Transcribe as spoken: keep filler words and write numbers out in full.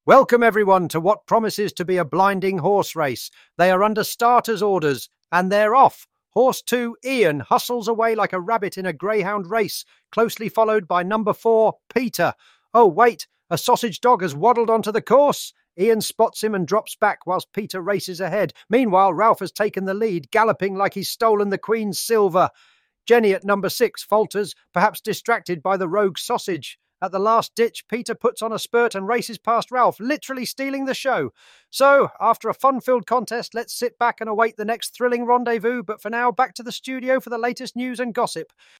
Welcome everyone to what promises to be a blinding horse race. They are under starters' orders, and they're off. Horse two, Ian, hustles away like a rabbit in a greyhound race, closely followed by number four, Peter. Oh, wait, a sausage dog has waddled onto the course. Ian spots him and drops back whilst Peter races ahead. Meanwhile, Ralph has taken the lead, galloping like he's stolen the Queen's silver. Jenny at number six falters, perhaps distracted by the rogue sausage. At the last ditch, Peter puts on a spurt and races past Ralph, literally stealing the show. So, after a fun-filled contest, let's sit back and await the next thrilling rendezvous. But for now, back to the studio for the latest news and gossip.